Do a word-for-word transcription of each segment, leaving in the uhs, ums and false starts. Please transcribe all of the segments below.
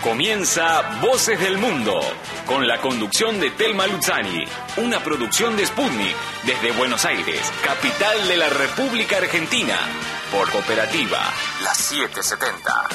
Comienza Voces del Mundo, con la conducción de Telma Luzzani, una producción de Sputnik, desde Buenos Aires, capital de la República Argentina, por Cooperativa, la setecientos setenta.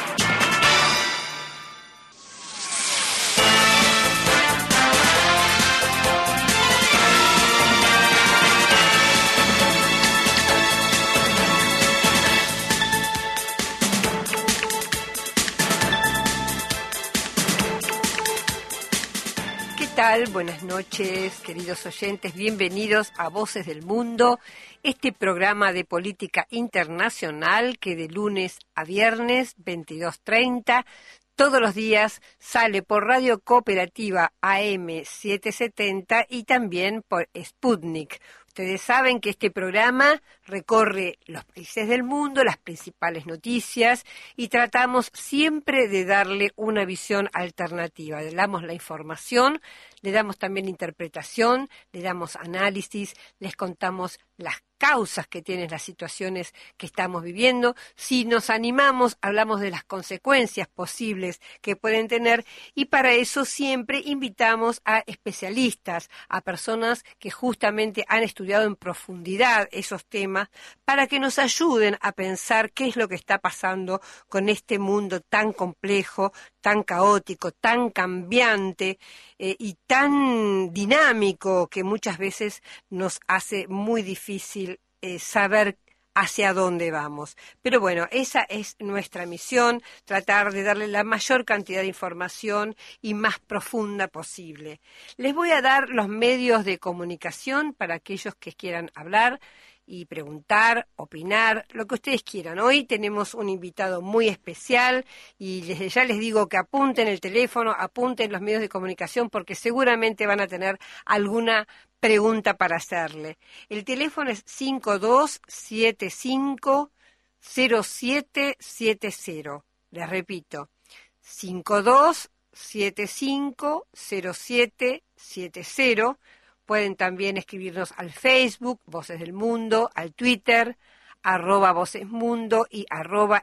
Buenas noches, queridos oyentes, bienvenidos a Voces del Mundo, este programa de política internacional que de lunes a viernes, veintidós treinta, todos los días sale por Radio Cooperativa A M setecientos setenta y también por Sputnik. Ustedes saben que este programa recorre los países del mundo, las principales noticias, y tratamos siempre de darle una visión alternativa. Le damos la información, le damos también interpretación, le damos análisis, les contamos las causas que tienen las situaciones que estamos viviendo. Si nos animamos, hablamos de las consecuencias posibles que pueden tener, y para eso siempre invitamos a especialistas, a personas que justamente han estudiado en profundidad esos temas, para que nos ayuden a pensar qué es lo que está pasando con este mundo tan complejo, tan caótico, tan cambiante eh, y tan dinámico, que muchas veces nos hace muy difícil eh, saber hacia dónde vamos. Pero bueno, esa es nuestra misión, tratar de darle la mayor cantidad de información y más profunda posible. Les voy a dar los medios de comunicación para aquellos que quieran hablar y preguntar, opinar, lo que ustedes quieran. Hoy tenemos un invitado muy especial y desde ya les digo que apunten el teléfono, apunten los medios de comunicación, porque seguramente van a tener alguna pregunta para hacerle. El teléfono es cinco dos siete cinco cero siete siete cero. Les repito, cinco dos siete cinco cero siete siete cero. Pueden también escribirnos al Facebook, Voces del Mundo, al Twitter, arroba Voces Mundo y arroba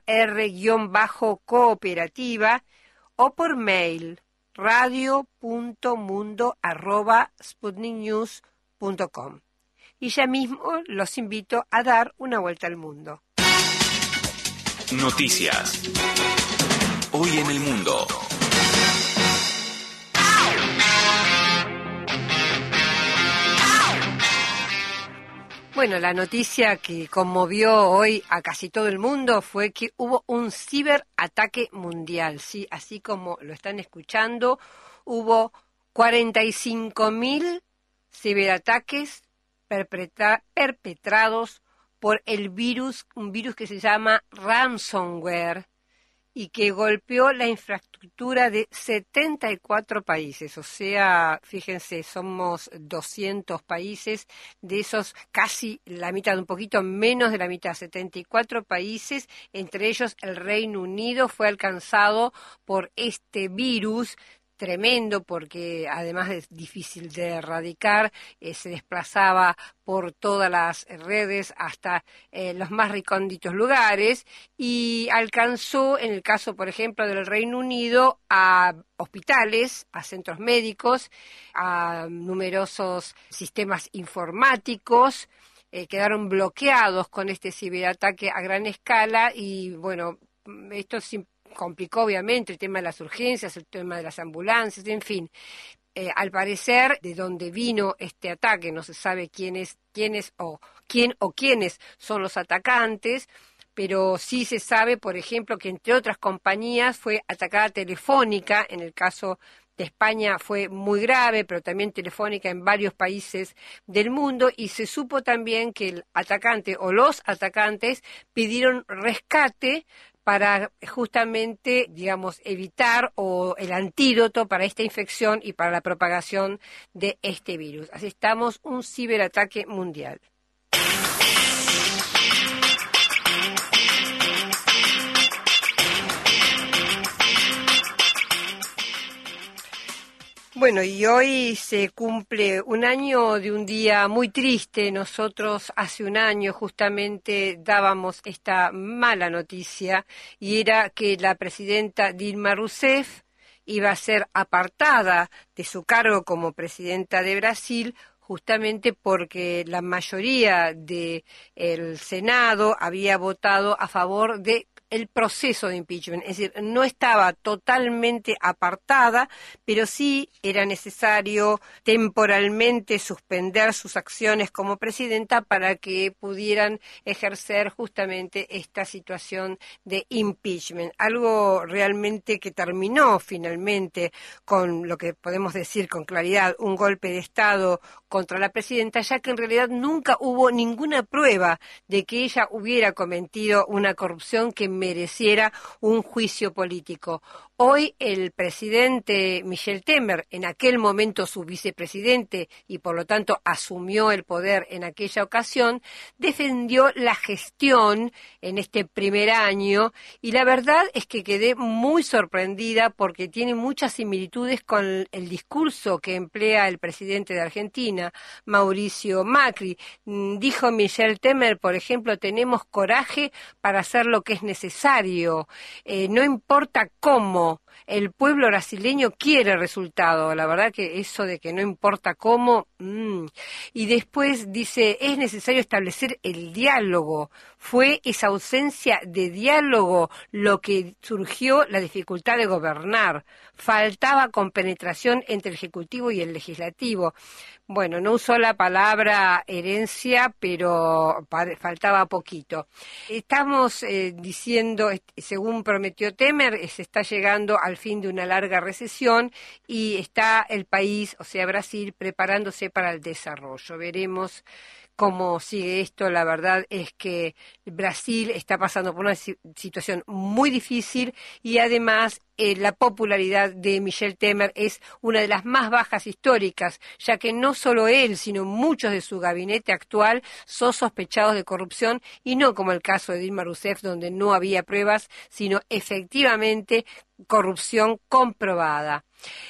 R-cooperativa, o por mail, radio.mundo arroba sputniknews punto com. Y ya mismo los invito a dar una vuelta al mundo. Noticias. Hoy en el mundo. Bueno, la noticia que conmovió hoy a casi todo el mundo fue que hubo un ciberataque mundial, sí, así como lo están escuchando, hubo cuarenta y cinco mil ciberataques perpetra- perpetrados por el virus, un virus que se llama ransomware, y que golpeó la infraestructura de setenta y cuatro países. O sea, fíjense, somos doscientos países, de esos casi la mitad, un poquito menos de la mitad, setenta y cuatro países, entre ellos el Reino Unido fue alcanzado por este virus tremendo, porque además es difícil de erradicar, eh, se desplazaba por todas las redes hasta eh, los más recónditos lugares, y alcanzó, en el caso, por ejemplo, del Reino Unido, a hospitales, a centros médicos, a numerosos sistemas informáticos. Eh, quedaron bloqueados con este ciberataque a gran escala, y bueno, esto es complicó obviamente el tema de las urgencias, el tema de las ambulancias, en fin. Eh, al parecer, de dónde vino este ataque, no se sabe quién es, quién es o quién o quiénes son los atacantes, pero sí se sabe, por ejemplo, que entre otras compañías fue atacada Telefónica. En el caso de España fue muy grave, pero también Telefónica en varios países del mundo, y se supo también que el atacante o los atacantes pidieron rescate para justamente, digamos, evitar o el antídoto para esta infección y para la propagación de este virus. Así estamos, un ciberataque mundial. Bueno, y hoy se cumple un año de un día muy triste. Nosotros hace un año justamente dábamos esta mala noticia, y era que la presidenta Dilma Rousseff iba a ser apartada de su cargo como presidenta de Brasil, justamente porque la mayoría del Senado había votado a favor de el proceso de impeachment, es decir, no estaba totalmente apartada, pero sí era necesario temporalmente suspender sus acciones como presidenta para que pudieran ejercer justamente esta situación de impeachment, algo realmente que terminó finalmente con lo que podemos decir con claridad, un golpe de Estado contra la presidenta, ya que en realidad nunca hubo ninguna prueba de que ella hubiera cometido una corrupción que mereciera un juicio político. Hoy el presidente Michel Temer, en aquel momento su vicepresidente y por lo tanto asumió el poder en aquella ocasión, defendió la gestión en este primer año y la verdad es que quedé muy sorprendida porque tiene muchas similitudes con el discurso que emplea el presidente de Argentina, Mauricio Macri. Dijo Michel Temer, por ejemplo, tenemos coraje para hacer lo que es necesario, eh, no importa cómo. El pueblo brasileño quiere resultado, la verdad que eso de que no importa cómo, mmm. Y después dice, es necesario establecer el diálogo. Fue esa ausencia de diálogo lo que surgió la dificultad de gobernar. Faltaba compenetración entre el Ejecutivo y el Legislativo. Bueno, no usó la palabra herencia, pero faltaba poquito. Estamos eh, diciendo, según prometió Temer, se está llegando al fin de una larga recesión y está el país, o sea, Brasil, preparándose para el desarrollo. Veremos cómo sigue esto. La verdad es que Brasil está pasando por una situación muy difícil y además eh, la popularidad de Michel Temer es una de las más bajas históricas, ya que no solo él, sino muchos de su gabinete actual son sospechados de corrupción y no como el caso de Dilma Rousseff, donde no había pruebas, sino efectivamente corrupción comprobada.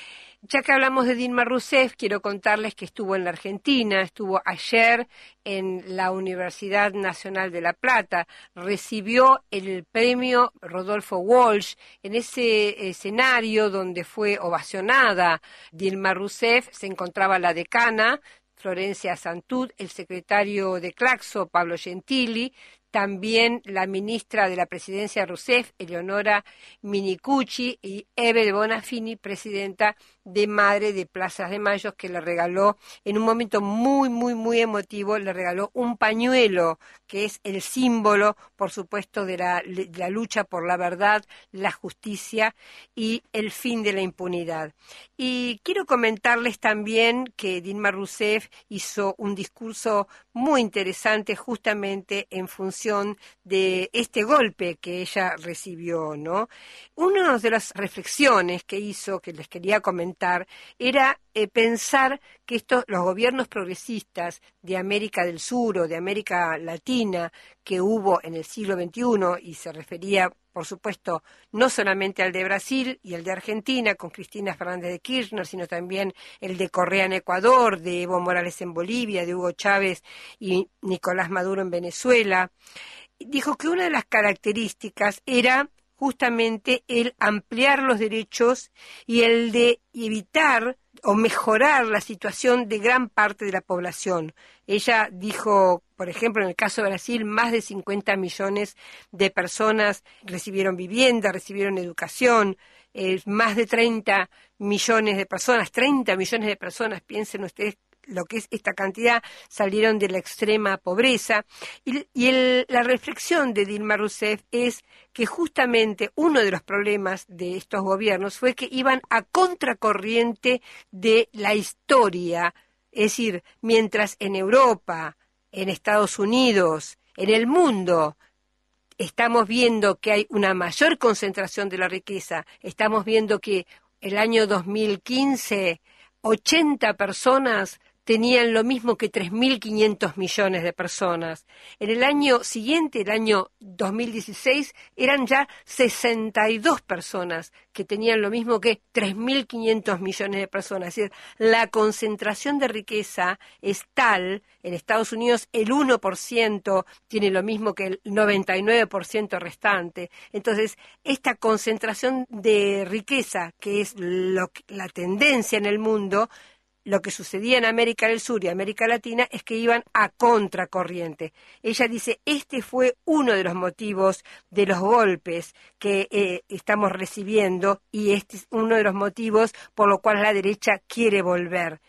Ya que hablamos de Dilma Rousseff, quiero contarles que estuvo en la Argentina, estuvo ayer en la Universidad Nacional de La Plata, recibió el premio Rodolfo Walsh en ese escenario donde fue ovacionada Dilma Rousseff, se encontraba la decana, Florencia Santud, el secretario de Claxo, Pablo Gentili, también la ministra de la presidencia Rousseff, Eleonora Minicucci, y Eve Bonafini, presidenta de Madre de Plazas de Mayo, que le regaló, en un momento muy, muy, muy emotivo, le regaló un pañuelo, que es el símbolo, por supuesto, de la, de la lucha por la verdad, la justicia y el fin de la impunidad. Y quiero comentarles también que Dilma Rousseff hizo un discurso muy interesante justamente en función de este golpe que ella recibió, ¿no? Una de las reflexiones que hizo, que les quería comentar, era eh, pensar que estos, los gobiernos progresistas de América del Sur o de América Latina que hubo en el siglo veintiuno, y se refería, por supuesto, no solamente al de Brasil y el de Argentina, con Cristina Fernández de Kirchner, sino también el de Correa en Ecuador, de Evo Morales en Bolivia, de Hugo Chávez y Nicolás Maduro en Venezuela, dijo que una de las características era justamente el ampliar los derechos y el de evitar o mejorar la situación de gran parte de la población. Ella dijo, por ejemplo, en el caso de Brasil, más de cincuenta millones de personas recibieron vivienda, recibieron educación, eh, más de treinta millones de personas, treinta millones de personas, piensen ustedes lo que es esta cantidad, salieron de la extrema pobreza. Y, y el, la reflexión de Dilma Rousseff es que justamente uno de los problemas de estos gobiernos fue que iban a contracorriente de la historia. Es decir, mientras en Europa, en Estados Unidos, en el mundo, estamos viendo que hay una mayor concentración de la riqueza, estamos viendo que el año dos mil quince, ochenta personas tenían lo mismo que tres mil quinientos millones de personas. En el año siguiente, el año dos mil dieciséis, eran ya sesenta y dos personas que tenían lo mismo que tres mil quinientos millones de personas. Es decir, la concentración de riqueza es tal, en Estados Unidos el uno por ciento tiene lo mismo que el noventa y nueve por ciento restante. Entonces, esta concentración de riqueza, que es lo, la tendencia en el mundo, lo que sucedía en América del Sur y América Latina es que iban a contracorriente. Ella dice, este fue uno de los motivos de los golpes que eh, estamos recibiendo y este es uno de los motivos por los cuales la derecha quiere volver.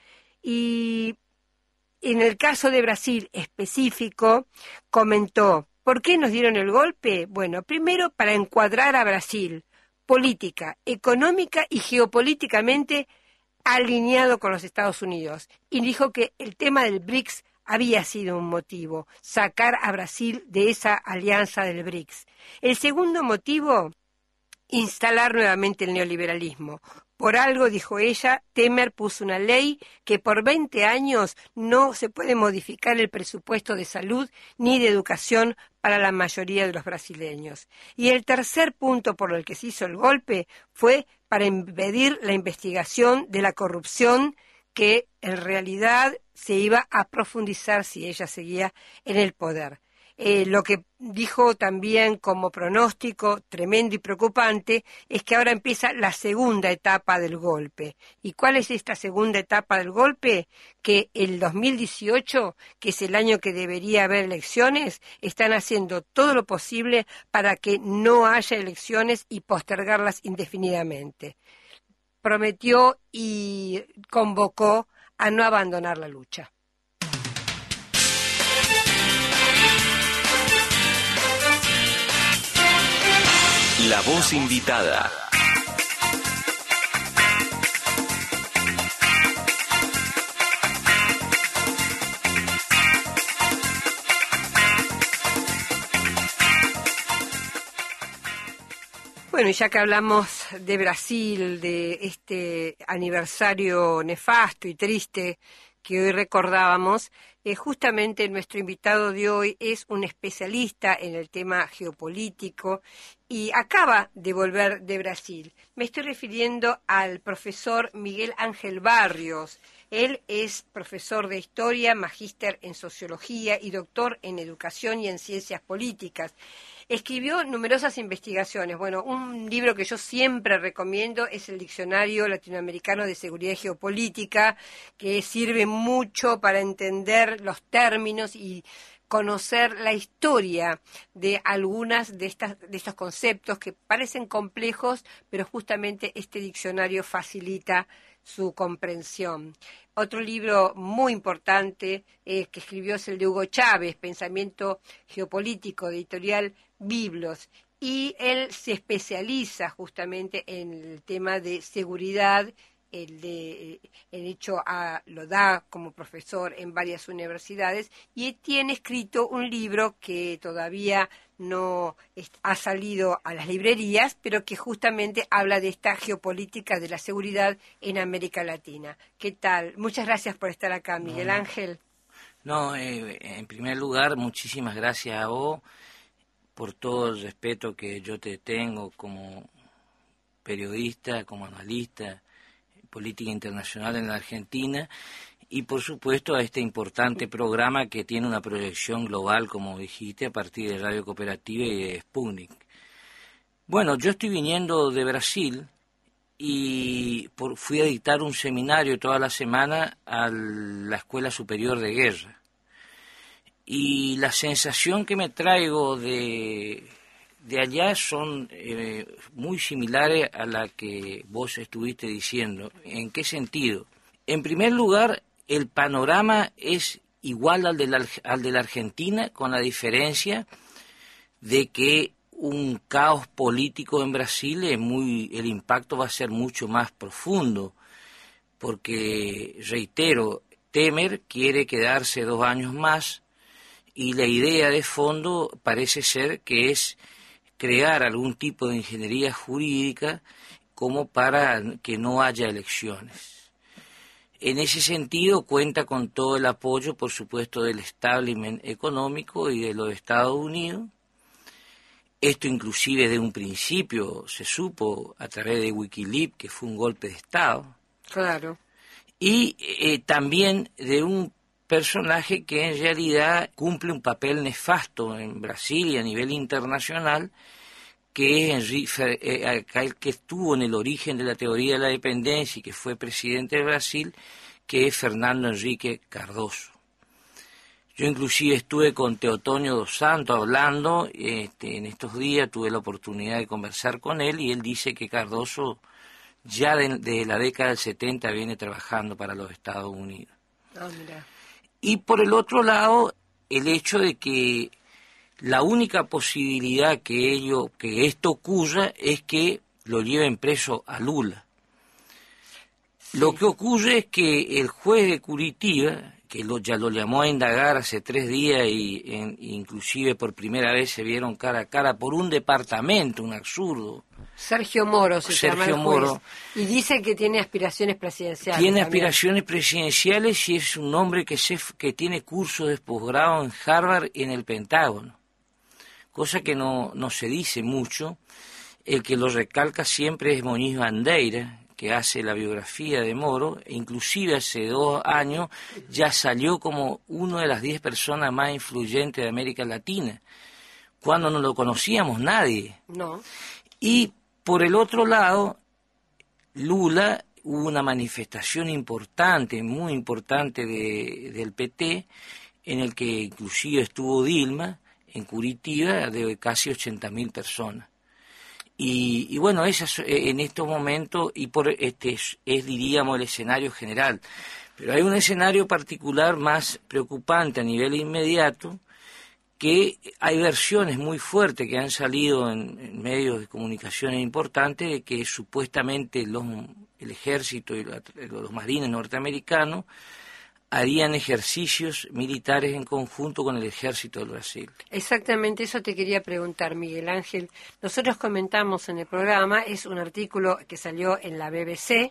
Y en el caso de Brasil específico, comentó, ¿por qué nos dieron el golpe? Bueno, primero para encuadrar a Brasil, política, económica y geopolíticamente alineado con los Estados Unidos, y dijo que el tema del BRICS había sido un motivo, sacar a Brasil de esa alianza del BRICS. El segundo motivo, instalar nuevamente el neoliberalismo. Por algo, dijo ella, Temer puso una ley que por veinte años no se puede modificar el presupuesto de salud ni de educación para la mayoría de los brasileños. Y el tercer punto por el que se hizo el golpe fue para impedir la investigación de la corrupción que en realidad se iba a profundizar si ella seguía en el poder. Eh, lo que dijo también como pronóstico tremendo y preocupante es que ahora empieza la segunda etapa del golpe. ¿Y cuál es esta segunda etapa del golpe? Que el dos mil dieciocho, que es el año que debería haber elecciones, están haciendo todo lo posible para que no haya elecciones y postergarlas indefinidamente. Prometió y convocó a no abandonar la lucha. La voz invitada. Bueno, ya que hablamos de Brasil, de este aniversario nefasto y triste que hoy recordábamos, eh, justamente nuestro invitado de hoy es un especialista en el tema geopolítico y acaba de volver de Brasil. Me estoy refiriendo al profesor Miguel Ángel Barrios. Él es profesor de Historia, magíster en Sociología y doctor en Educación y en Ciencias Políticas. Escribió numerosas investigaciones. Bueno, un libro que yo siempre recomiendo es el Diccionario Latinoamericano de Seguridad y Geopolítica, que sirve mucho para entender los términos y conocer la historia de algunas de estas de estos conceptos que parecen complejos, pero justamente este diccionario facilita su comprensión. Otro libro muy importante eh, que escribió es el de Hugo Chávez, Pensamiento Geopolítico, de editorial Biblos, y él se especializa justamente en el tema de seguridad. El, de, el hecho a, lo da como profesor en varias universidades y tiene escrito un libro que todavía no es, ha salido a las librerías, pero que justamente habla de esta geopolítica de la seguridad en América Latina. ¿Qué tal? Muchas gracias por estar acá, Miguel no, Ángel. No, eh, en primer lugar, muchísimas gracias a vos por todo el respeto que yo te tengo como periodista, como analista, política internacional en la Argentina y por supuesto a este importante programa que tiene una proyección global, como dijiste, a partir de Radio Cooperativa y de Sputnik. Bueno, yo estoy viniendo de Brasil y por, fui a dictar un seminario toda la semana a la Escuela Superior de Guerra y la sensación que me traigo de... de allá son eh, muy similares a la que vos estuviste diciendo. ¿En qué sentido? En primer lugar, el panorama es igual al de la, al de la Argentina, con la diferencia de que un caos político en Brasil es muy, el impacto va a ser mucho más profundo, porque, reitero, Temer quiere quedarse dos años más y la idea de fondo parece ser que es crear algún tipo de ingeniería jurídica como para que no haya elecciones. en ese sentido cuenta con todo el apoyo, por supuesto, del establishment económico y de los Estados Unidos. Esto inclusive de un principio se supo a través de Wikileaks que fue un golpe de Estado. Claro. Y eh, también de un personaje que en realidad cumple un papel nefasto en Brasil y a nivel internacional, que es Henrique, eh, el que estuvo en el origen de la teoría de la dependencia y que fue presidente de Brasil, que es Fernando Henrique Cardoso. Yo inclusive estuve con Teotonio dos Santos hablando, este, en estos días tuve la oportunidad de conversar con él y él dice que Cardoso ya de, de la década del setenta viene trabajando para los Estados Unidos. Oh, mira. Y por el otro lado, el hecho de que la única posibilidad que ello, que esto ocurra es que lo lleven preso a Lula. Sí. Lo que ocurre es que el juez de Curitiba, que lo, ya lo llamó a indagar hace tres días y en, inclusive por primera vez se vieron cara a cara por un departamento, un absurdo. Sergio Moro se Sergio llama el juez, Moro. Y dice que tiene aspiraciones presidenciales. Tiene también. aspiraciones presidenciales y es un hombre que, se, que tiene cursos de posgrado en Harvard y en el Pentágono. Cosa que no, no se dice mucho. El que lo recalca siempre es Moñiz Bandeira, que hace la biografía de Moro, e inclusive hace dos años ya salió como una de las diez personas más influyentes de América Latina, cuando no lo conocíamos nadie. No. Y por el otro lado, Lula, hubo una manifestación importante, muy importante de, del P T, en el que inclusive estuvo Dilma, en Curitiba, de casi ochenta mil personas. Y, y bueno, esas, en estos momentos, y por este es, es, diríamos, el escenario general. Pero hay un escenario particular más preocupante a nivel inmediato, que hay versiones muy fuertes que han salido en, en medios de comunicaciones importantes de que supuestamente los, el ejército y la, los marines norteamericanos harían ejercicios militares en conjunto con el ejército del Brasil. Exactamente, eso te quería preguntar, Miguel Ángel. Nosotros comentamos en el programa, es un artículo que salió en la B B C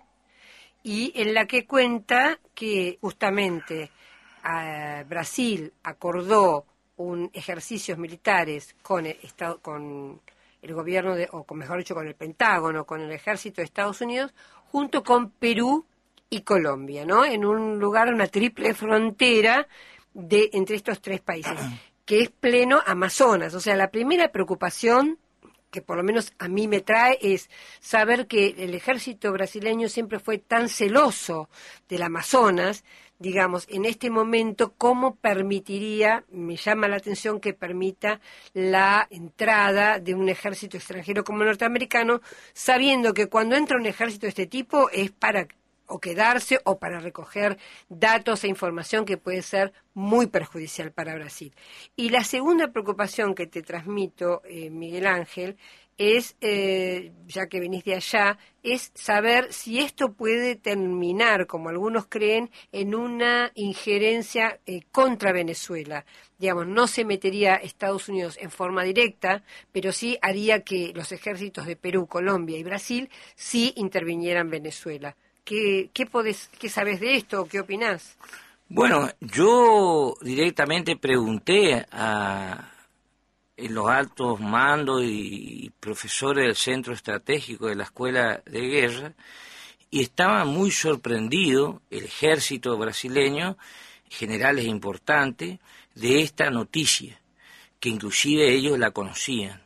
y en la que cuenta que justamente eh, Brasil acordó un ejercicios militares con el, estado, con el gobierno, de, o con, mejor dicho, con el Pentágono, con el ejército de Estados Unidos, junto con Perú y Colombia, ¿no? En un lugar, una triple frontera de entre estos tres países, que es pleno Amazonas. O sea, la primera preocupación que por lo menos a mí me trae es saber que el ejército brasileño siempre fue tan celoso del Amazonas, digamos, en este momento, ¿cómo permitiría, me llama la atención que permita la entrada de un ejército extranjero como el norteamericano, sabiendo que cuando entra un ejército de este tipo es para o quedarse o para recoger datos e información que puede ser muy perjudicial para Brasil. Y la segunda preocupación que te transmito, eh, Miguel Ángel, es, eh, ya que venís de allá, es saber si esto puede terminar, como algunos creen, en una injerencia eh, contra Venezuela. Digamos, no se metería Estados Unidos en forma directa, pero sí haría que los ejércitos de Perú, Colombia y Brasil sí intervinieran en Venezuela. ¿Qué, qué, podés, ¿Qué sabes de esto? ¿Qué opinás? Bueno, yo directamente pregunté a los altos mandos y profesores del Centro Estratégico de la Escuela de Guerra y estaban muy sorprendidos, el ejército brasileño, generales importantes, de esta noticia, que inclusive ellos la conocían.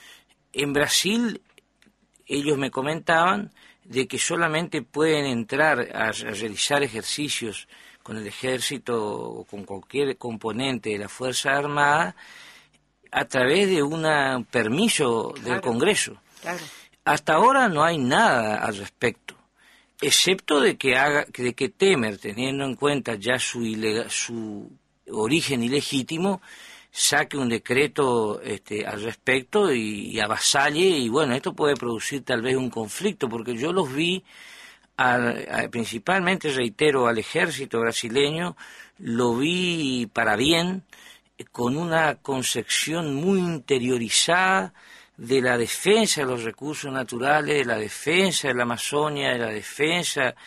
En Brasil, ellos me comentaban de que solamente pueden entrar a, a realizar ejercicios con el ejército o con cualquier componente de la Fuerza Armada a través de un permiso claro, del Congreso. Claro. Hasta ahora no hay nada al respecto, excepto de que haga, de que Temer, teniendo en cuenta ya su, ilega, su origen ilegítimo, saque un decreto este, al respecto y, y avasalle, y bueno, esto puede producir tal vez un conflicto, porque yo los vi, a, a, principalmente, reitero, al ejército brasileño, lo vi para bien, con una concepción muy interiorizada de la defensa de los recursos naturales, de la defensa de la Amazonia, de la defensa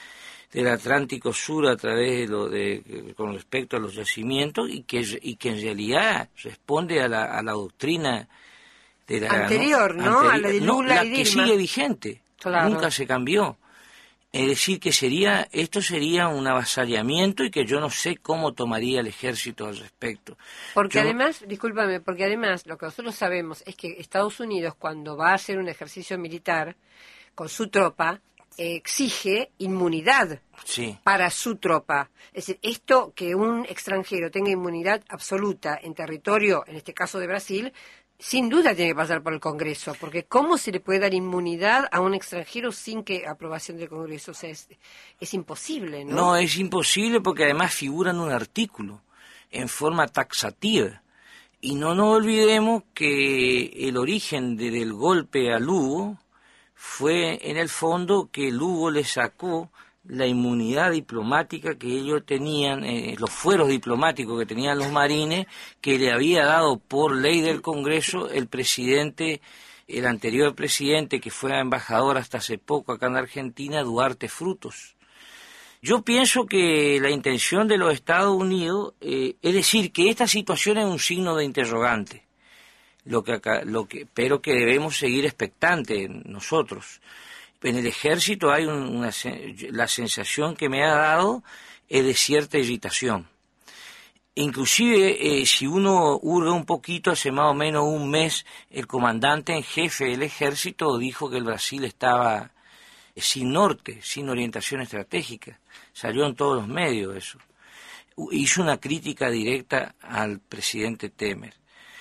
del Atlántico Sur a través de lo de con respecto a los yacimientos y que y que en realidad responde a la, a la doctrina de la anterior, ¿no? Anterior, a la de Lula no, la y que Dilma. sigue vigente, Claro. Nunca se cambió. Es decir, que sería esto sería un avasallamiento y que yo no sé cómo tomaría el ejército al respecto. Porque Yo, además, discúlpame, porque además lo que nosotros sabemos es que Estados Unidos, cuando va a hacer un ejercicio militar con su tropa, eh, exige inmunidad sí. para su tropa. Es decir, esto que un extranjero tenga inmunidad absoluta en territorio, en este caso de Brasil, sin duda tiene que pasar por el Congreso, porque ¿cómo se le puede dar inmunidad a un extranjero sin que aprobación del Congreso? O sea, es, es imposible, ¿no? No, es imposible porque además figura en un artículo en forma taxativa. Y no nos olvidemos que el origen de, del golpe a Lugo fue en el fondo que Lugo le sacó la inmunidad diplomática que ellos tenían, eh, los fueros diplomáticos que tenían los marines, que le había dado por ley del Congreso el presidente, el anterior presidente que fue embajador hasta hace poco acá en Argentina, Duarte Frutos. Yo pienso que la intención de los Estados Unidos, eh, es decir, que esta situación es un signo de interrogante, lo que acá, lo que, pero que debemos seguir expectantes nosotros. En el ejército hay un, una, la sensación que me ha dado es de cierta irritación. Inclusive, eh, si uno hurga un poquito, hace más o menos un mes, el comandante en jefe del ejército dijo que el Brasil estaba sin norte, sin orientación estratégica. Salió en todos los medios eso. Hizo una crítica directa al presidente Temer.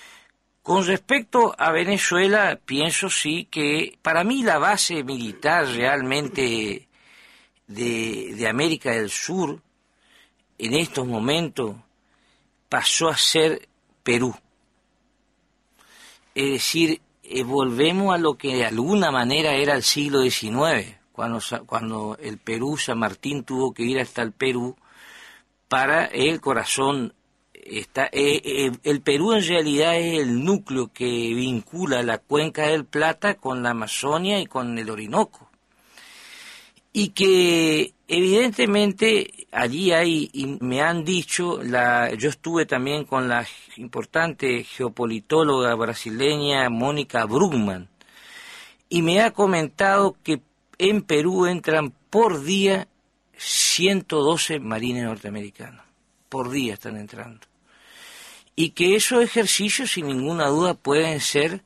Con respecto a Venezuela, pienso sí que para mí la base militar realmente de, de América del Sur en estos momentos pasó a ser Perú. Es decir, eh, volvemos a lo que de alguna manera era el siglo diecinueve, cuando, cuando el Perú, San Martín tuvo que ir hasta el Perú para el corazón. Está, eh, eh, el Perú en realidad es el núcleo que vincula la cuenca del Plata con la Amazonia y con el Orinoco. Y que evidentemente allí hay, y me han dicho, la, yo estuve también con la importante geopolitóloga brasileña Mónica Brugman, y me ha comentado que en Perú entran por día ciento doce marines norteamericanos. Por día están entrando. Y que esos ejercicios, sin ninguna duda, pueden ser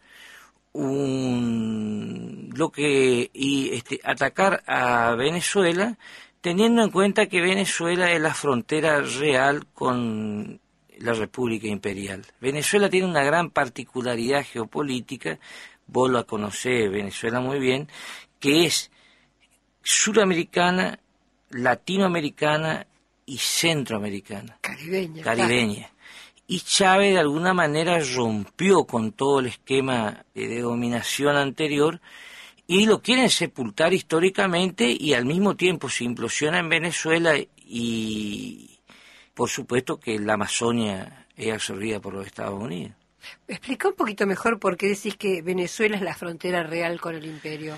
un lo que y este atacar a Venezuela, teniendo en cuenta que Venezuela es la frontera real con la República Imperial. Venezuela tiene una gran particularidad geopolítica, vos la conocés, Venezuela muy bien, que es suramericana, latinoamericana y centroamericana. Caribeña. Caribeña. Claro. Y Chávez de alguna manera rompió con todo el esquema de dominación anterior y lo quieren sepultar históricamente y al mismo tiempo se implosiona en Venezuela y por supuesto que la Amazonia es absorbida por los Estados Unidos. Explica un poquito mejor por qué decís que Venezuela es la frontera real con el imperio.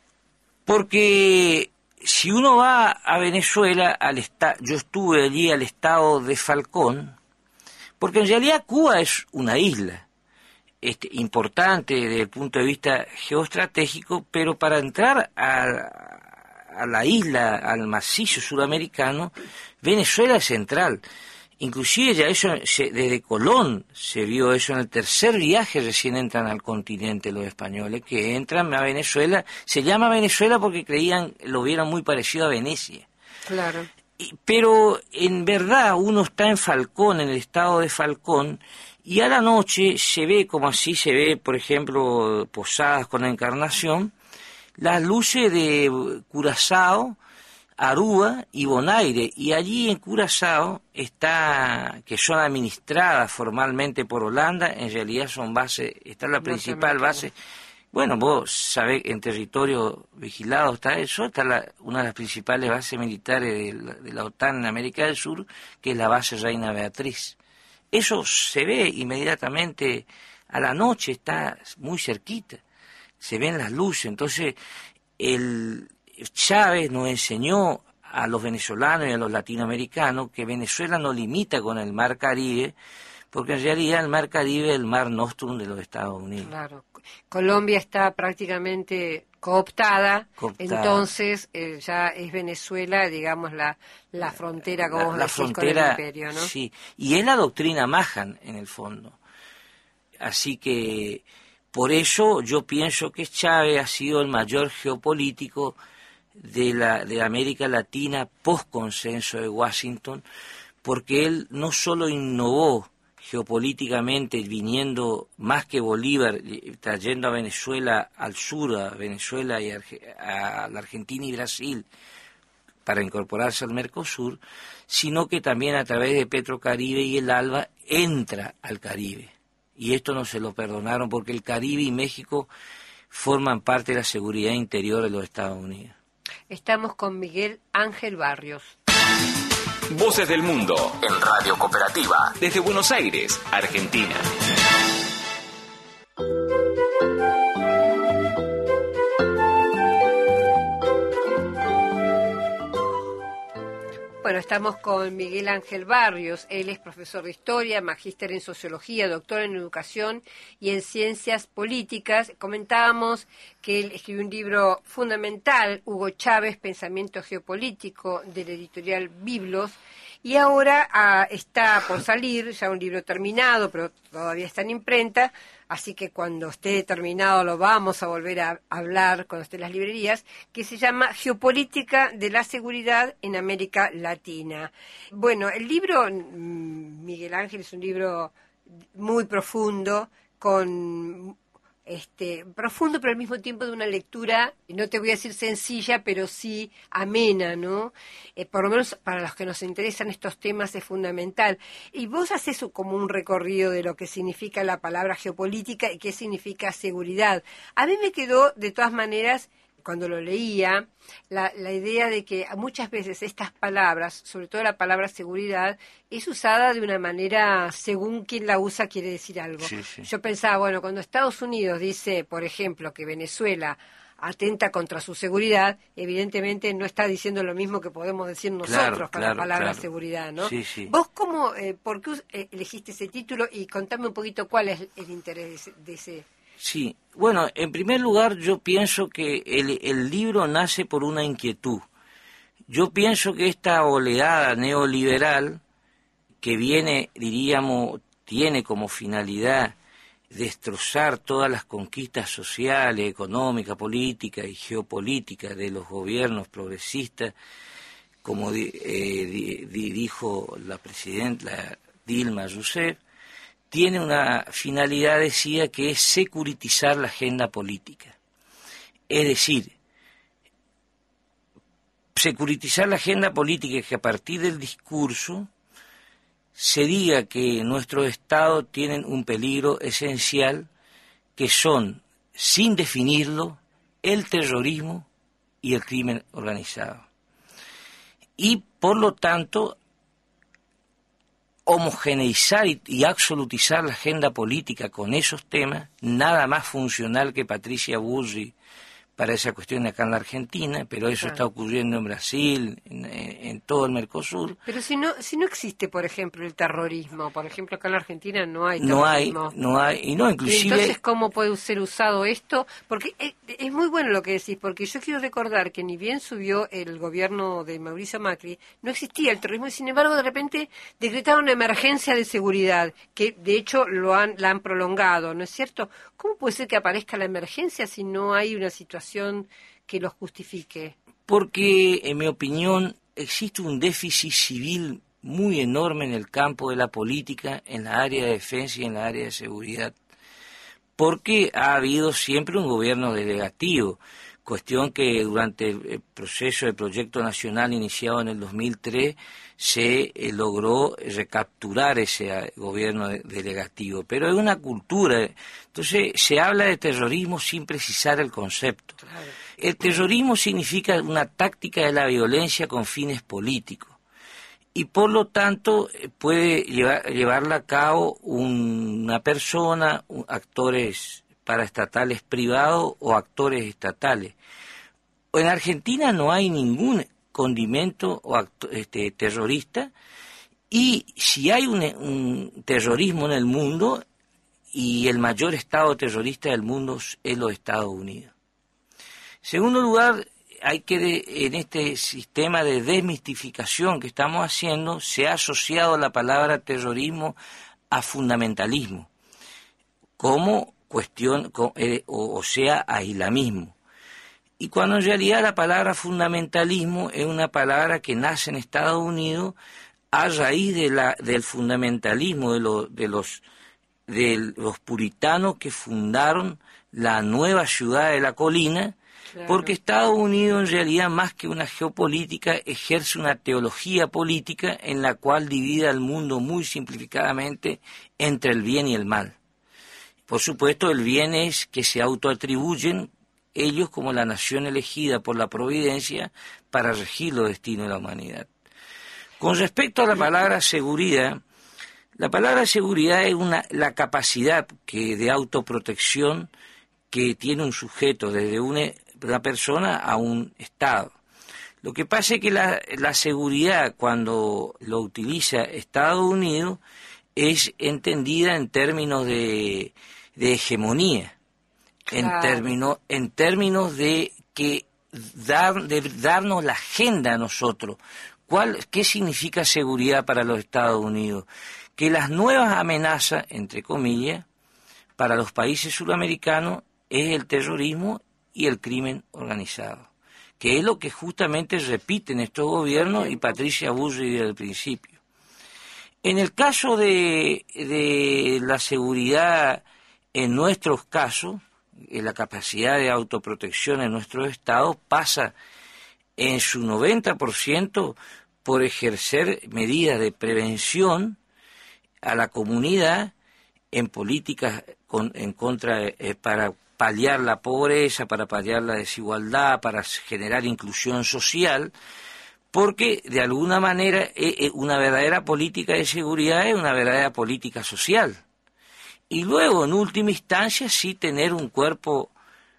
Porque si uno va a Venezuela, al esta- yo estuve allí al estado de Falcón, porque en realidad Cuba es una isla este, importante desde el punto de vista geoestratégico, pero para entrar a, a la isla, al macizo sudamericano, Venezuela es central. Inclusive ya eso, se, desde Colón se vio eso en el tercer viaje, recién entran al continente los españoles, que entran a Venezuela, se llama Venezuela porque creían, lo vieron muy parecido a Venecia. Claro. Pero en verdad uno está en Falcón, en el estado de Falcón, y a la noche se ve, como así se ve, por ejemplo, Posadas con la Encarnación, las luces de Curazao, Aruba y Bonaire, y allí en Curazao está, que son administradas formalmente por Holanda, en realidad son bases, está la principal base. Bueno, vos sabés, en territorio vigilado está eso, está la, una de las principales bases militares de la, de la OTAN en América del Sur, que es la base Reina Beatriz. Eso se ve inmediatamente a la noche, está muy cerquita, se ven las luces. Entonces, el Chávez nos enseñó a los venezolanos y a los latinoamericanos que Venezuela no limita con el Mar Caribe, porque en realidad el Mar Caribe es el Mar Nostrum de los Estados Unidos. Claro. Colombia está prácticamente cooptada, cooptada. Entonces eh, ya es Venezuela, digamos, la, la frontera, como la, vos la decís, frontera, con el imperio, ¿no? Sí, y es la doctrina Mahan, en el fondo. Así que, por eso yo pienso que Chávez ha sido el mayor geopolítico de la de América Latina post-consenso de Washington, porque él no solo innovó geopolíticamente, viniendo más que Bolívar, trayendo a Venezuela al sur, a Venezuela y a, a la Argentina y Brasil, para incorporarse al Mercosur, sino que también a través de Petrocaribe y el ALBA entra al Caribe. Y esto no se lo perdonaron porque el Caribe y México forman parte de la seguridad interior de los Estados Unidos. Estamos con Miguel Ángel Barrios. Voces del Mundo, en Radio Cooperativa, desde Buenos Aires, Argentina. Bueno, estamos con Miguel Ángel Barrios. Él es profesor de Historia, magíster en Sociología, doctor en Educación y en Ciencias Políticas. Comentábamos que él escribió un libro fundamental, Hugo Chávez, Pensamiento Geopolítico, de la editorial Biblos, y ahora ah, está por salir, ya un libro terminado, pero todavía está en imprenta, así que cuando esté terminado lo vamos a volver a hablar cuando esté en las librerías, que se llama Geopolítica de la Seguridad en América Latina. Bueno, el libro, Miguel Ángel, es un libro muy profundo, con este profundo, pero al mismo tiempo de una lectura, no te voy a decir sencilla, pero sí amena, ¿no? Eh, por lo menos para los que nos interesan estos temas es fundamental. Y vos haces como un recorrido de lo que significa la palabra geopolítica y qué significa seguridad. A mí me quedó, de todas maneras, cuando lo leía, la, la idea de que muchas veces estas palabras, sobre todo la palabra seguridad, es usada de una manera, según quien la usa, quiere decir algo. Sí, sí. Yo pensaba, bueno, cuando Estados Unidos dice, por ejemplo, que Venezuela atenta contra su seguridad, evidentemente no está diciendo lo mismo que podemos decir nosotros claro, con claro, la palabra claro. seguridad, ¿no? Sí, sí. ¿Vos cómo, eh, por qué eh, elegiste ese título? Y contame un poquito cuál es el interés de ese... De ese Sí, bueno, en primer lugar yo pienso que el, el libro nace por una inquietud. Yo pienso que esta oleada neoliberal que viene, diríamos, tiene como finalidad destrozar todas las conquistas sociales, económicas, políticas y geopolíticas de los gobiernos progresistas, como di, eh, di, di, dijo la presidenta Dilma Rousseff, tiene una finalidad, decía, que es securitizar la agenda política. Es decir, securitizar la agenda política es que a partir del discurso se diga que nuestros estados tienen un peligro esencial, que son, sin definirlo, el terrorismo y el crimen organizado. Y, por lo tanto, homogeneizar y, y absolutizar la agenda política con esos temas, nada más funcional que Patricia Bullrich para esa cuestión acá en la Argentina, pero eso claro. está ocurriendo en Brasil, en, en todo el Mercosur. Pero si no si no existe, por ejemplo, el terrorismo, por ejemplo, acá en la Argentina no hay terrorismo. No hay, no hay, y no, inclusive... ¿Y entonces cómo puede ser usado esto? Porque es, es muy bueno lo que decís, porque yo quiero recordar que ni bien subió el gobierno de Mauricio Macri, no existía el terrorismo, y sin embargo, de repente decretaron una emergencia de seguridad, que de hecho lo han, la han prolongado, ¿no es cierto? ¿Cómo puede ser que aparezca la emergencia si no hay una situación que lo justifique? Porque, en mi opinión, existe un déficit civil muy enorme en el campo de la política, en la área de defensa y en la área de seguridad, porque ha habido siempre un gobierno delegativo, cuestión que durante el proceso del proyecto nacional iniciado en el dos mil tres se eh, logró recapturar ese gobierno de, delegativo, pero es una cultura, entonces se habla de terrorismo sin precisar el concepto. Claro. El terrorismo significa una táctica de la violencia con fines políticos y por lo tanto puede llevar, llevarla a cabo un, una persona, un, actores paraestatales privados o actores estatales. En Argentina no hay ningún condimento o acto, este, terrorista, y si hay un, un terrorismo en el mundo, y el mayor Estado terrorista del mundo es los Estados Unidos. En segundo lugar, hay que, de, en este sistema de desmistificación que estamos haciendo, se ha asociado la palabra terrorismo a fundamentalismo, como cuestión, o sea, a islamismo. Y cuando en realidad la palabra fundamentalismo es una palabra que nace en Estados Unidos a raíz de la, del fundamentalismo de, lo, de, los, de los puritanos que fundaron la nueva ciudad de la colina. Claro. Porque Estados Unidos en realidad, más que una geopolítica, ejerce una teología política en la cual divide al mundo muy simplificadamente entre el bien y el mal. Por supuesto, el bien es que se autoatribuyen ellos como la nación elegida por la providencia para regir los destinos de la humanidad. Con respecto a la palabra seguridad, la palabra seguridad es una, la capacidad que, de autoprotección que tiene un sujeto desde una una persona a un Estado. Lo que pasa es que la, la seguridad, cuando lo utiliza Estados Unidos, es entendida en términos de, de hegemonía, claro. en, términos, en términos de que dar, de darnos la agenda a nosotros. ¿Cuál, ¿Qué significa seguridad para los Estados Unidos? Que las nuevas amenazas, entre comillas, para los países sudamericanos es el terrorismo y el crimen organizado, que es lo que justamente repiten estos gobiernos y Patricia Bullrich desde el principio. En el caso de, de la seguridad, en nuestros casos, en la capacidad de autoprotección en nuestros estados pasa en su noventa por ciento por ejercer medidas de prevención a la comunidad en políticas con, en contra eh, para paliar la pobreza, para paliar la desigualdad, para generar inclusión social, porque de alguna manera una verdadera política de seguridad es una verdadera política social. Y luego, en última instancia, sí tener un cuerpo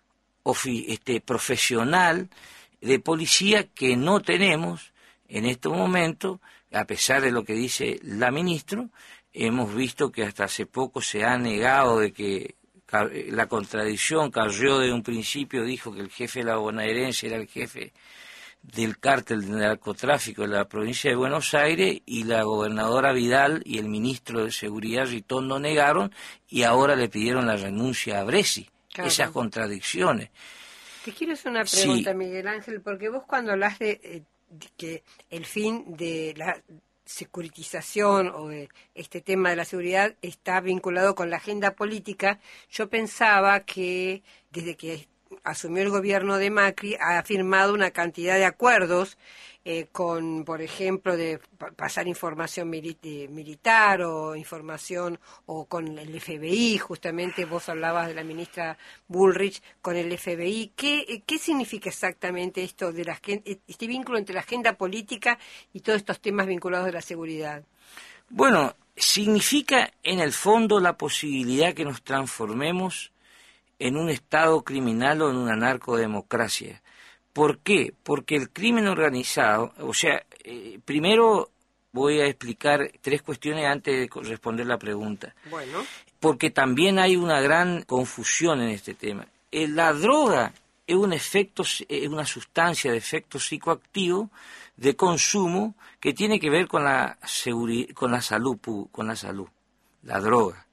este, profesional de policía que no tenemos en estos momentos, a pesar de lo que dice la ministra. Hemos visto que hasta hace poco se ha negado de que la contradicción. Carrió de un principio dijo que el jefe de la bonaerense era el jefe del cártel de narcotráfico de la provincia de Buenos Aires, y la gobernadora Vidal y el ministro de Seguridad Ritondo negaron, y ahora le pidieron la renuncia a Bresi. Claro. Esas contradicciones. Te quiero hacer una pregunta, sí. Miguel Ángel, porque vos cuando hablas de, eh, de que el fin de la securitización o de este tema de la seguridad está vinculado con la agenda política, yo pensaba que desde que asumió el gobierno de Macri ha firmado una cantidad de acuerdos eh, con, por ejemplo, de pasar información mili militar o información o con el F B I. Justamente vos hablabas de la ministra Bullrich con el F B I. ¿Qué, qué significa exactamente esto de la, este vínculo entre la agenda política y todos estos temas vinculados de la seguridad? Bueno, significa en el fondo la posibilidad que nos transformemos en un Estado criminal o en una narcodemocracia. ¿Por qué? Porque el crimen organizado, o sea, eh, primero voy a explicar tres cuestiones antes de responder la pregunta. Bueno. Porque también hay una gran confusión en este tema. Eh, la droga es un efecto, es una sustancia de efecto psicoactivo de consumo que tiene que ver con la seguridad, con la salud, con la salud, la droga.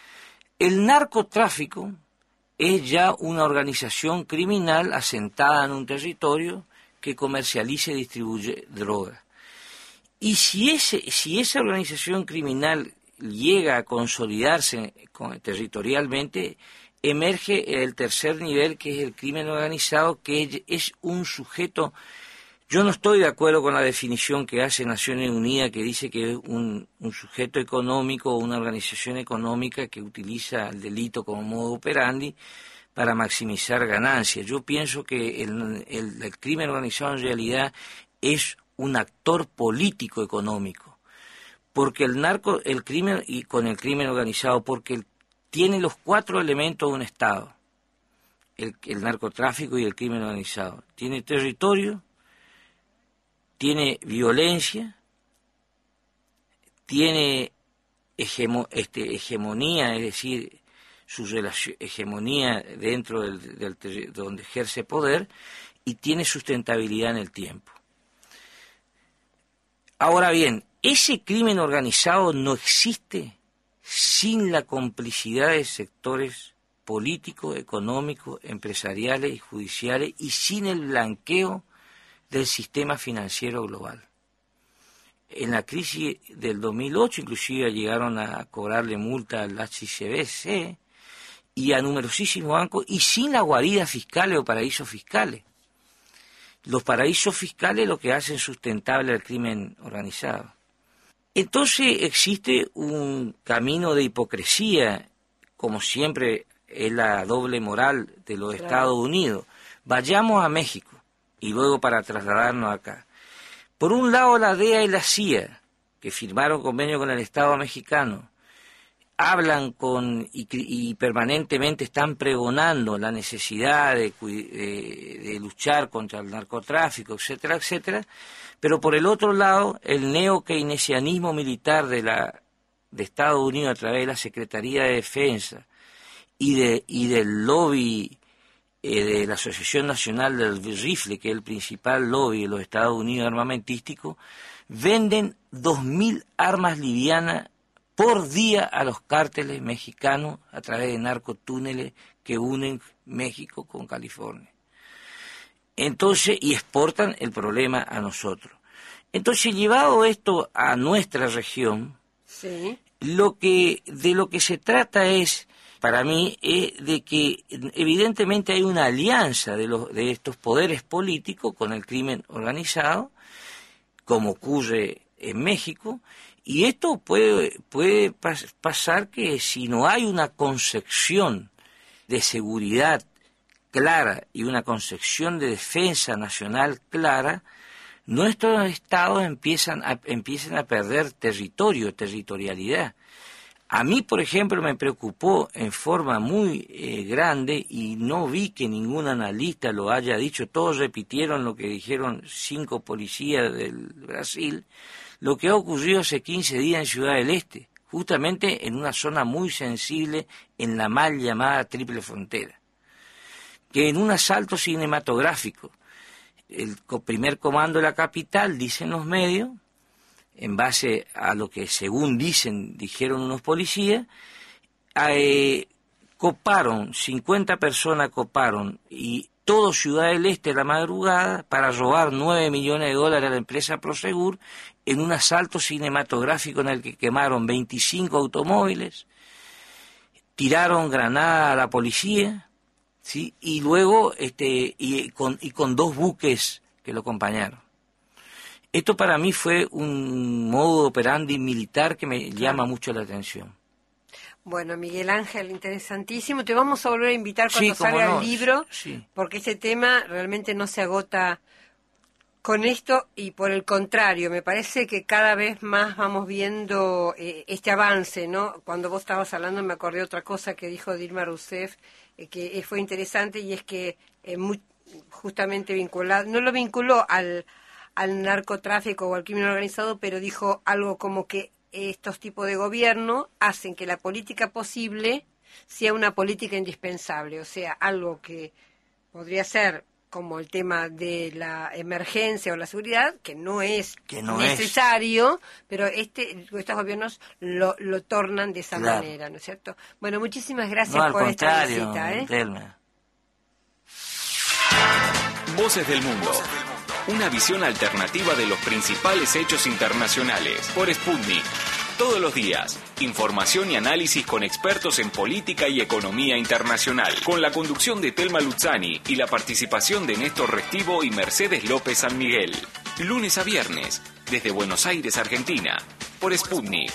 El narcotráfico es ya una organización criminal asentada en un territorio que comercializa y distribuye droga. Y si, ese, si esa organización criminal llega a consolidarse con, territorialmente, emerge el tercer nivel, que es el crimen organizado, que es un sujeto. Yo no estoy de acuerdo con la definición que hace Naciones Unidas, que dice que es un, un sujeto económico o una organización económica que utiliza el delito como modo operandi para maximizar ganancias. Yo pienso que el, el, el crimen organizado en realidad es un actor político económico, porque el narco, el crimen y con el crimen organizado, porque el, tiene los cuatro elementos de un Estado, el, el narcotráfico y el crimen organizado. Tiene territorio, tiene violencia, tiene hegemo, este, hegemonía, es decir, su relación, hegemonía dentro del, del, del donde ejerce poder, y tiene sustentabilidad en el tiempo. Ahora bien, ese crimen organizado no existe sin la complicidad de sectores políticos, económicos, empresariales y judiciales, y sin el blanqueo del sistema financiero global. En la crisis del dos mil ocho inclusive llegaron a cobrarle multa al H S B C y a numerosísimos bancos, y sin las guaridas fiscales o paraísos fiscales. Los paraísos fiscales lo que hacen sustentable al crimen organizado. Entonces existe un camino de hipocresía, como siempre es la doble moral de los claro. Estados Unidos. Vayamos a México y luego para trasladarnos acá. Por un lado la D E A y la C I A, que firmaron convenio con el Estado mexicano, hablan con y, y permanentemente están pregonando la necesidad de, de, de luchar contra el narcotráfico, etcétera, etcétera, pero por el otro lado el neo-keynesianismo militar de, la, de Estados Unidos a través de la Secretaría de Defensa y, de, y del lobby eh, de la Asociación Nacional del Rifle, que es el principal lobby de los Estados Unidos armamentístico, venden dos mil armas livianas por día a los cárteles mexicanos a través de narcotúneles que unen México con California. Entonces, y exportan el problema a nosotros. Entonces, llevado esto a nuestra región, sí. lo que de lo que se trata es, para mí, es de que evidentemente hay una alianza de los de estos poderes políticos con el crimen organizado, como ocurre en México. Y esto puede, puede pas, pasar que si no hay una concepción de seguridad clara y una concepción de defensa nacional clara, nuestros estados empiezan a, empiezan a perder territorio, territorialidad. A mí, por ejemplo, me preocupó en forma muy eh, grande, y no vi que ningún analista lo haya dicho, todos repitieron lo que dijeron cinco policías del Brasil, lo que ha ocurrido hace quince días en Ciudad del Este, justamente en una zona muy sensible en la mal llamada Triple Frontera, que en un asalto cinematográfico, el primer comando de la capital, dicen los medios, en base a lo que según dicen, dijeron unos policías, eh, coparon, cincuenta personas coparon, y todo Ciudad del Este a la madrugada para robar nueve millones de dólares a la empresa Prosegur en un asalto cinematográfico en el que quemaron veinticinco automóviles, tiraron granadas a la policía, ¿sí? Y luego este y con, y con dos buques que lo acompañaron. Esto para mí fue un modo operandi militar que me claro. llama mucho la atención. Bueno, Miguel Ángel, interesantísimo. Te vamos a volver a invitar cuando sí, salga no. el libro, sí. porque este tema realmente no se agota con esto, y por el contrario, me parece que cada vez más vamos viendo eh, este avance, ¿no? Cuando vos estabas hablando me acordé otra cosa que dijo Dilma Rousseff, eh, que eh, fue interesante, y es que eh, muy, justamente vinculado, no lo vinculó al, al narcotráfico o al crimen organizado, pero dijo algo como que estos tipos de gobierno hacen que la política posible sea una política indispensable, o sea, algo que podría ser como el tema de la emergencia o la seguridad, que no es que no necesario, es. pero este estos gobiernos lo, lo tornan de esa claro. manera, ¿no es cierto? Bueno, muchísimas gracias no, por esta visita. ¿eh? Delma. Voces del Mundo. Una visión alternativa de los principales hechos internacionales por Sputnik. Todos los días, información y análisis con expertos en política y economía internacional, con la conducción de Telma Luzzani y la participación de Néstor Restivo y Mercedes López San Miguel. Lunes a viernes, desde Buenos Aires, Argentina, por Sputnik.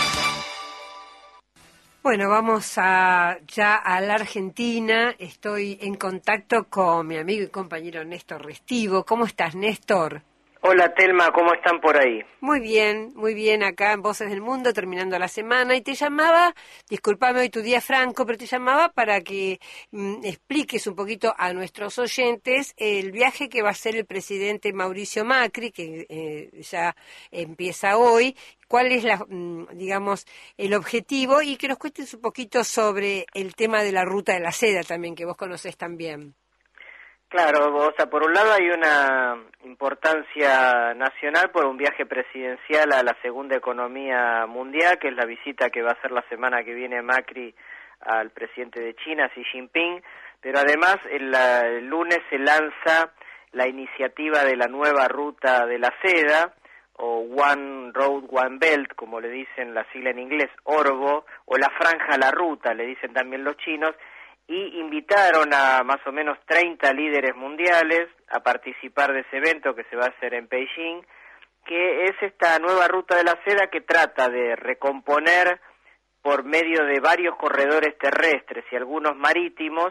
Bueno, vamos a, ya a la Argentina. Estoy en contacto con mi amigo y compañero Néstor Restivo. ¿Cómo estás, Néstor? Hola Telma, ¿cómo están por ahí? Muy bien, muy bien, acá en Voces del Mundo, terminando la semana, y te llamaba, discúlpame hoy tu día franco, pero te llamaba para que mm, expliques un poquito a nuestros oyentes el viaje que va a hacer el presidente Mauricio Macri, que eh, ya empieza hoy, cuál es, la, mm, digamos, el objetivo, y que nos cuentes un poquito sobre el tema de la Ruta de la Seda también, que vos conocés también. Claro, o sea, por un lado hay una importancia nacional por un viaje presidencial a la segunda economía mundial, que es la visita que va a hacer la semana que viene Macri al presidente de China, Xi Jinping, pero además el, el lunes se lanza la iniciativa de la nueva Ruta de la Seda, o One Road, One Belt, como le dicen la sigla en inglés, ORBO, o la Franja a la Ruta, le dicen también los chinos, y invitaron a más o menos treinta líderes mundiales a participar de ese evento que se va a hacer en Beijing, que es esta nueva Ruta de la Seda que trata de recomponer por medio de varios corredores terrestres y algunos marítimos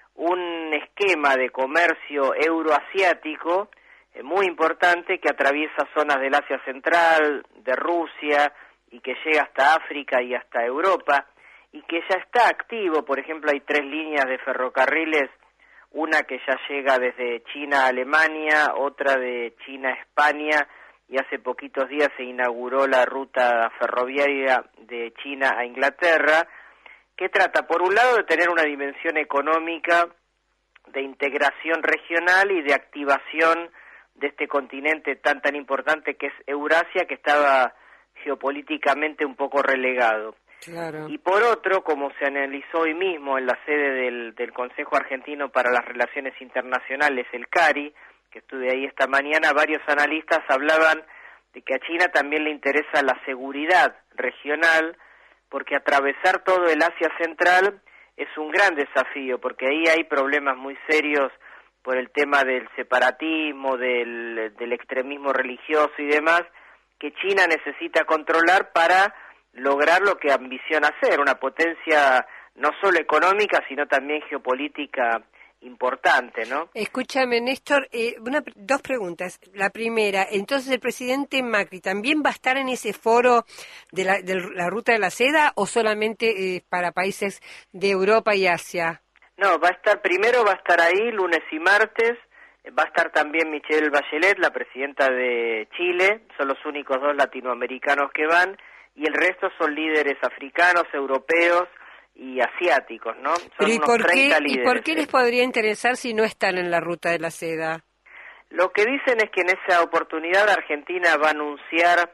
un esquema de comercio euroasiático eh, muy importante que atraviesa zonas del Asia Central, de Rusia y que llega hasta África y hasta Europa, y que ya está activo. Por ejemplo, hay tres líneas de ferrocarriles, una que ya llega desde China a Alemania, otra de China a España, y hace poquitos días se inauguró la ruta ferroviaria de China a Inglaterra, que trata, por un lado, de tener una dimensión económica de integración regional y de activación de este continente tan tan importante que es Eurasia, que estaba geopolíticamente un poco relegado. Claro. Y por otro, como se analizó hoy mismo en la sede del, del Consejo Argentino para las Relaciones Internacionales, el CARI, que estuve ahí esta mañana, varios analistas hablaban de que a China también le interesa la seguridad regional, porque atravesar todo el Asia Central es un gran desafío, porque ahí hay problemas muy serios por el tema del separatismo, del, del extremismo religioso y demás, que China necesita controlar para lograr lo que ambiciona ser, una potencia no solo económica, sino también geopolítica importante, ¿no? Escúchame, Néstor, eh, una, dos preguntas. La primera, entonces el presidente Macri también va a estar en ese foro de la, de la Ruta de la Seda o solamente eh, para países de Europa y Asia? No, va a estar, primero va a estar ahí lunes y martes, va a estar también Michelle Bachelet, la presidenta de Chile, son los únicos dos latinoamericanos que van, y el resto son líderes africanos, europeos y asiáticos, ¿no? Son Pero ¿y unos por treinta qué, líderes. ¿y por qué les podría interesar si no están en la Ruta de la Seda? Lo que dicen es que en esa oportunidad Argentina va a anunciar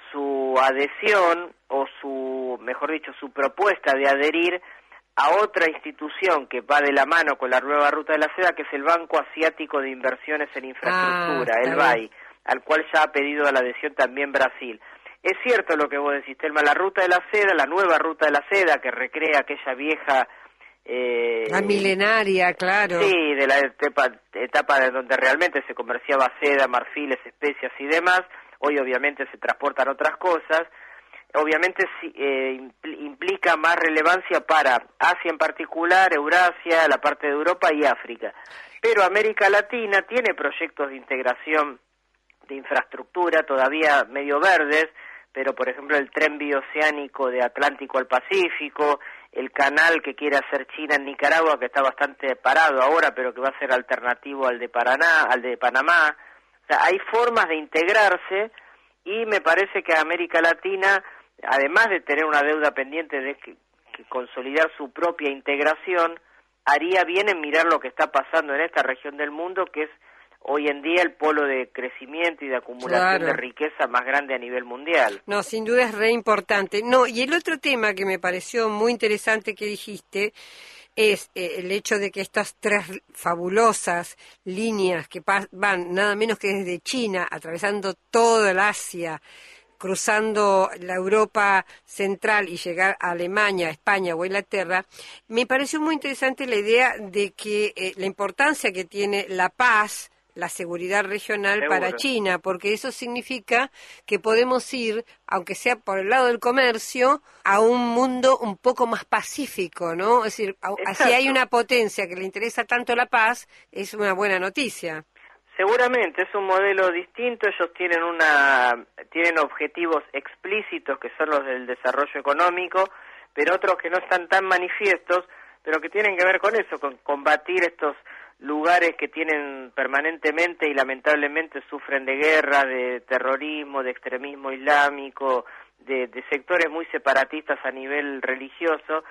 su adhesión o su, mejor dicho, su propuesta de adherir a otra institución que va de la mano con la nueva Ruta de la Seda, que es el Banco Asiático de Inversiones en Infraestructura, ah, el B A I, al cual ya ha pedido la adhesión también Brasil. Es cierto lo que vos decís, Telma, la Ruta de la Seda, la nueva Ruta de la Seda, que recrea aquella vieja... Eh, la milenaria, claro. Sí, de la etapa, etapa de donde realmente se comerciaba seda, marfiles, especias y demás. Hoy obviamente se transportan otras cosas. Obviamente eh, implica más relevancia para Asia en particular, Eurasia, la parte de Europa y África. Pero América Latina tiene proyectos de integración de infraestructura todavía medio verdes, pero por ejemplo el tren bioceánico de Atlántico al Pacífico, el canal que quiere hacer China en Nicaragua, que está bastante parado ahora, pero que va a ser alternativo al de Paraná, al de Panamá. O sea, hay formas de integrarse y me parece que América Latina, además de tener una deuda pendiente de que, que consolidar su propia integración, haría bien en mirar lo que está pasando en esta región del mundo, que es hoy en día el polo de crecimiento y de acumulación claro. de riqueza más grande a nivel mundial. No, sin duda es re importante. No, y el otro tema que me pareció muy interesante que dijiste es eh, el hecho de que estas tres fabulosas líneas que van nada menos que desde China, atravesando todo el Asia, cruzando la Europa central y llegar a Alemania, España o Inglaterra, me pareció muy interesante la idea de que eh, la importancia que tiene la paz, la seguridad regional Seguro. Para China, porque eso significa que podemos ir, aunque sea por el lado del comercio, a un mundo un poco más pacífico, ¿no? Es decir, a, si hay una potencia que le interesa tanto la paz, es una buena noticia. Seguramente es un modelo distinto. Ellos tienen una tienen objetivos explícitos que son los del desarrollo económico, pero otros que no están tan manifiestos, pero que tienen que ver con eso, con combatir estos lugares que tienen permanentemente y lamentablemente sufren de guerra, de terrorismo, de extremismo islámico, de, de sectores muy separatistas a nivel religioso.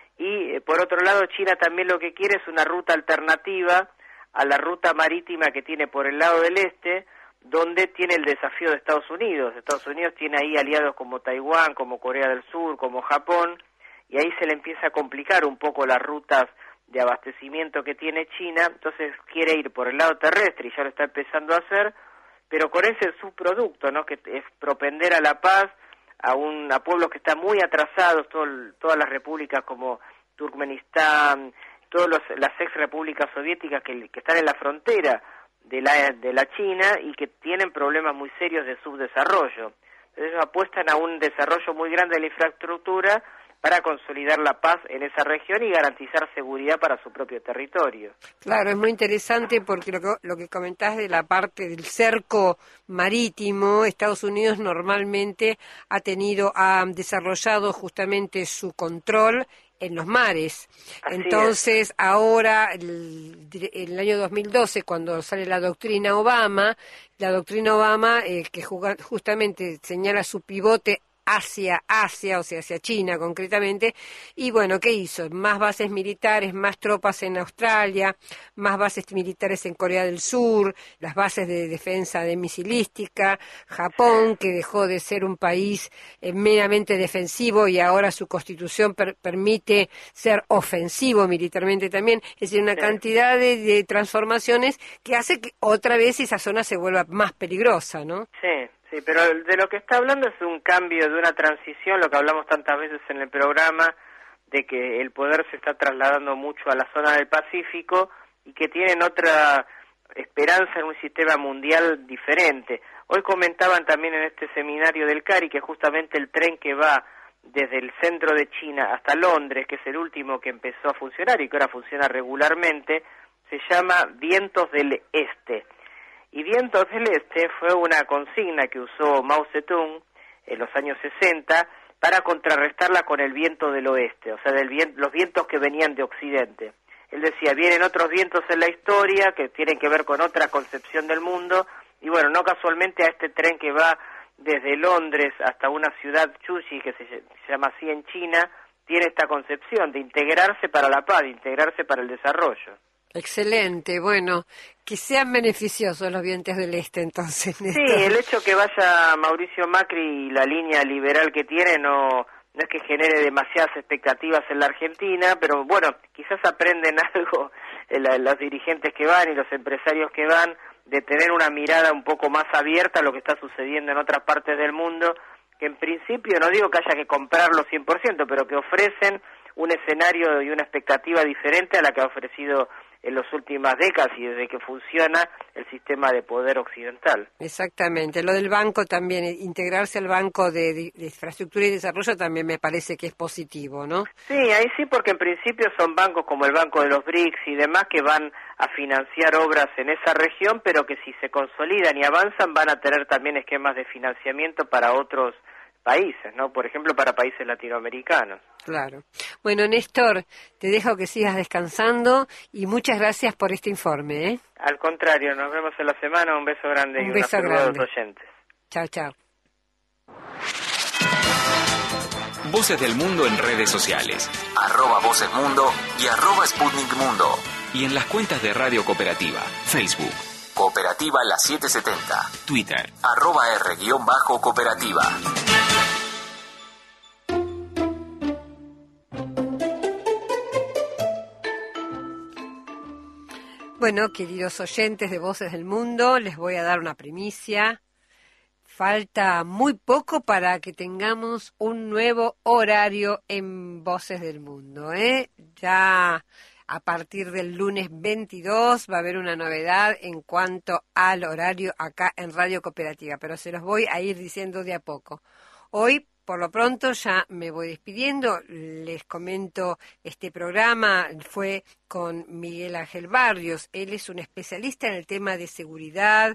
Y eh, por otro lado, China también lo que quiere es una ruta alternativa a la ruta marítima que tiene por el lado del este, donde tiene el desafío de Estados Unidos. Estados Unidos tiene ahí aliados como Taiwán, como Corea del Sur, como Japón, y ahí se le empieza a complicar un poco las rutas de abastecimiento que tiene China. Entonces quiere ir por el lado terrestre, y ya lo está empezando a hacer, pero con ese subproducto, ¿no?, que es propender a la paz, a, un, a pueblos que están muy atrasados, todo, todas las repúblicas como Turkmenistán, todas las ex repúblicas soviéticas que, que están en la frontera de la, de la China y que tienen problemas muy serios de subdesarrollo. Entonces ellos apuestan a un desarrollo muy grande de la infraestructura para consolidar la paz en esa región y garantizar seguridad para su propio territorio. Claro, es muy interesante porque lo que, lo que comentás de la parte del cerco marítimo, Estados Unidos normalmente ha tenido, ha desarrollado justamente su control en los mares. Así Entonces, es. ahora, el, el año dos mil doce, cuando sale la doctrina Obama, la doctrina Obama, eh, que juga, justamente señala su pivote hacia Asia, o sea, hacia China concretamente, y bueno, ¿qué hizo? Más bases militares, más tropas en Australia, más bases militares en Corea del Sur, las bases de defensa de misilística, Japón, que dejó de ser un país eh, meramente defensivo y ahora su constitución per permite ser ofensivo militarmente también, es decir, una sí. cantidad de, de transformaciones que hace que otra vez esa zona se vuelva más peligrosa, ¿no? Sí. Sí, pero de lo que está hablando es un cambio, de una transición, lo que hablamos tantas veces en el programa, de que el poder se está trasladando mucho a la zona del Pacífico y que tienen otra esperanza en un sistema mundial diferente. Hoy comentaban también en este seminario del CARI que justamente el tren que va desde el centro de China hasta Londres, que es el último que empezó a funcionar y que ahora funciona regularmente, se llama Vientos del Este. Y Vientos del Este fue una consigna que usó Mao Zedong en los años sesenta para contrarrestarla con el viento del oeste, o sea, del viento, los vientos que venían de Occidente. Él decía, vienen otros vientos en la historia que tienen que ver con otra concepción del mundo, y bueno, no casualmente a este tren que va desde Londres hasta una ciudad Chuxi, que se, se llama así en China, tiene esta concepción de integrarse para la paz, de integrarse para el desarrollo. Excelente, bueno, que sean beneficiosos los vientos del este entonces. Sí, el hecho que vaya Mauricio Macri y la línea liberal que tiene no, no es que genere demasiadas expectativas en la Argentina, pero bueno, quizás aprenden algo eh, los dirigentes que van y los empresarios que van de tener una mirada un poco más abierta a lo que está sucediendo en otras partes del mundo, que en principio no digo que haya que comprarlo cien por ciento, pero que ofrecen un escenario y una expectativa diferente a la que ha ofrecido en las últimas décadas y desde que funciona el sistema de poder occidental. Exactamente, lo del banco también, integrarse al Banco de, de, de Infraestructura y Desarrollo también me parece que es positivo, ¿no? Sí, ahí sí, porque en principio son bancos como el Banco de los B R I C S y demás que van a financiar obras en esa región, pero que si se consolidan y avanzan van a tener también esquemas de financiamiento para otros países, ¿no? Por ejemplo, para países latinoamericanos. Claro. Bueno, Néstor, te dejo que sigas descansando y muchas gracias por este informe, ¿eh? Al contrario, nos vemos en la semana. Un beso grande un y beso un saludo a grande. los oyentes. Chao, chao. Voces del Mundo en redes sociales. Arroba Voces Mundo y arroba Sputnik Mundo. Y en las cuentas de Radio Cooperativa, Facebook, Cooperativa La setecientos setenta. Twitter, Arroba R guión bajo cooperativa. Bueno, queridos oyentes de Voces del Mundo, les voy a dar una primicia. Falta muy poco para que tengamos un nuevo horario en Voces del Mundo, ¿eh? Ya a partir del lunes veintidós va a haber una novedad en cuanto al horario acá en Radio Cooperativa, pero se los voy a ir diciendo de a poco. Hoy Por lo pronto ya me voy despidiendo. Les comento, este programa fue con Miguel Ángel Barrios. Él es un especialista en el tema de seguridad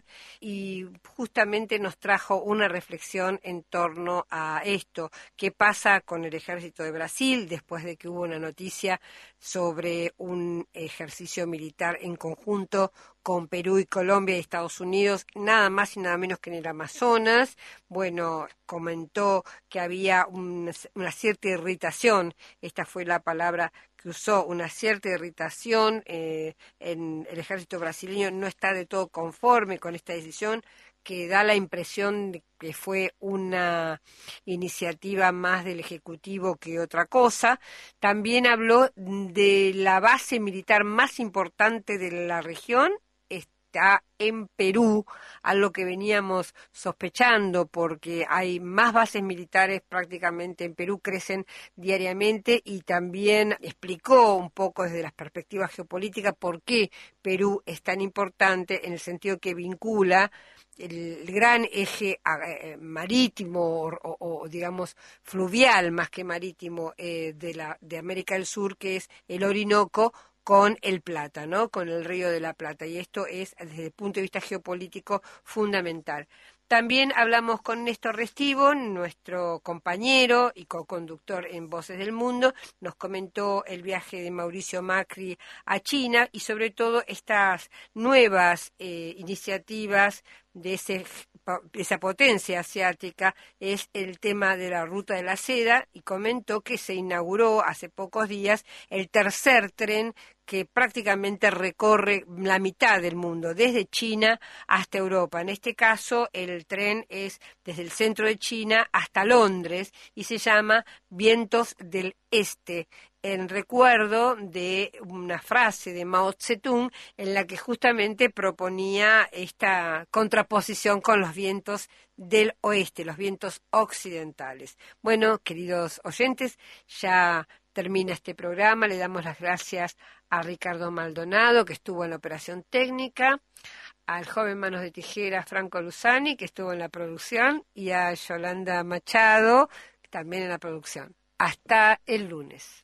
y justamente nos trajo una reflexión en torno a esto. ¿Qué pasa con el ejército de Brasil después de que hubo una noticia sobre un ejercicio militar en conjunto con Perú y Colombia y Estados Unidos, nada más y nada menos que en el Amazonas? Bueno, comentó que había un, una cierta irritación, esta fue la palabra que usó, una cierta irritación eh, en el ejército brasileño, no está de todo conforme con esta decisión, que da la impresión de que fue una iniciativa más del Ejecutivo que otra cosa. También habló de la base militar más importante de la región, está en Perú, algo que veníamos sospechando porque hay más bases militares prácticamente en Perú, crecen diariamente, y también explicó un poco desde las perspectivas geopolíticas por qué Perú es tan importante, en el sentido que vincula el gran eje eh, marítimo o, o, o digamos fluvial más que marítimo eh, de la de América del Sur, que es el Orinoco, con el Plata, ¿no? Con el Río de la Plata, y esto es desde el punto de vista geopolítico fundamental. También hablamos con Néstor Restivo, nuestro compañero y co-conductor en Voces del Mundo. Nos comentó el viaje de Mauricio Macri a China y sobre todo estas nuevas eh, iniciativas de ese, esa potencia asiática, es el tema de la ruta de la seda, y comentó que se inauguró hace pocos días el tercer tren que prácticamente recorre la mitad del mundo, desde China hasta Europa. En este caso, el tren es desde el centro de China hasta Londres y se llama Vientos del Este, en recuerdo de una frase de Mao Zedong en la que justamente proponía esta contraposición con los vientos del oeste, los vientos occidentales. Bueno, queridos oyentes, ya termina este programa. Le damos las gracias a Ricardo Maldonado, que estuvo en la operación técnica, al joven Manos de Tijera Franco Luzani, que estuvo en la producción, y a Yolanda Machado, también en la producción. Hasta el lunes.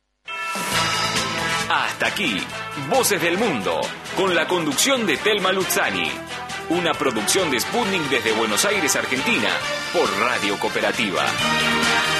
Hasta aquí, Voces del Mundo, con la conducción de Telma Luzani. Una producción de Sputnik desde Buenos Aires, Argentina, por Radio Cooperativa.